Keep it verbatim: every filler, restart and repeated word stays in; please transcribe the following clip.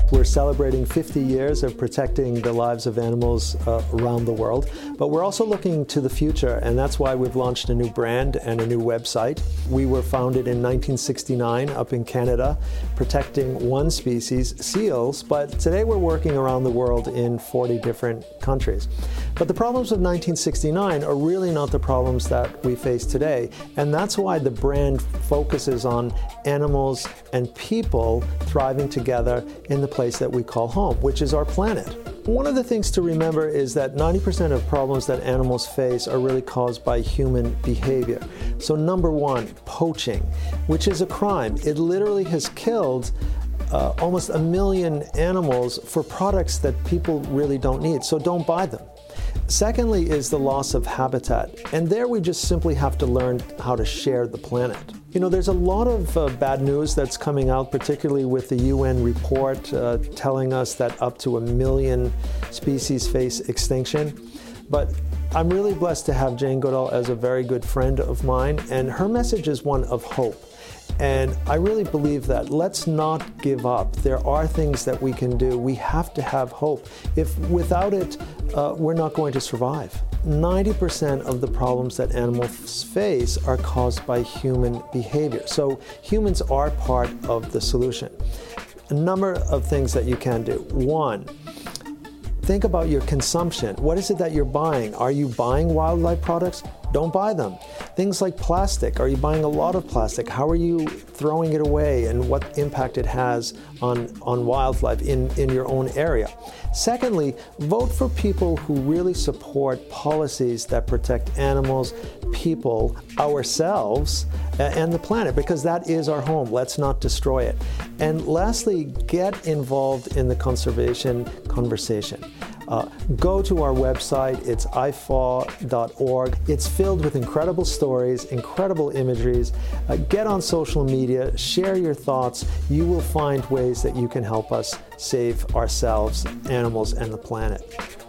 We're celebrating fifty years of protecting the lives of animals uh, around the world, but we're also looking to the future, and that's why we've launched a new brand and a new website. We were founded in nineteen sixty-nine up in Canada, protecting one species, seals, but today we're working around the world in forty different countries. But the problems of nineteen sixty-nine are really not the problems that we face today, and that's why the brand focuses on animals and people thriving together in the place that we call home, which is our planet. One of the things to remember is that ninety percent of problems that animals face are really caused by human behavior. So number one, poaching, which is a crime. It literally has killed uh, almost a million animals for products that people really don't need, so don't buy them. Secondly is the loss of habitat, and there we just simply have to learn how to share the planet. You know, there's a lot of uh, bad news that's coming out, particularly with the U N report uh, telling us that up to a million species face extinction. But I'm really blessed to have Jane Goodall as a very good friend of mine, and her message is one of hope. And I really believe that let's not give up. There are things that we can do. We have to have hope. If without it, uh, we're not going to survive. ninety percent of the problems that animals face are caused by human behavior. So humans are part of the solution. A number of things that you can do. One, think about your consumption. What is it that you're buying? Are you buying wildlife products? Don't buy them. Things like plastic. Are you buying a lot of plastic? How are you throwing it away, and what impact it has on, on wildlife in, in your own area? Secondly, vote for people who really support policies that protect animals, people, ourselves, and the planet, because that is our home. Let's not destroy it. And lastly, get involved in the conservation conversation. Uh, go to our website, it's I F A W dot org. It's filled with incredible stories, incredible imageries. Uh, get on social media, share your thoughts. You will find ways that you can help us save ourselves, animals, and the planet.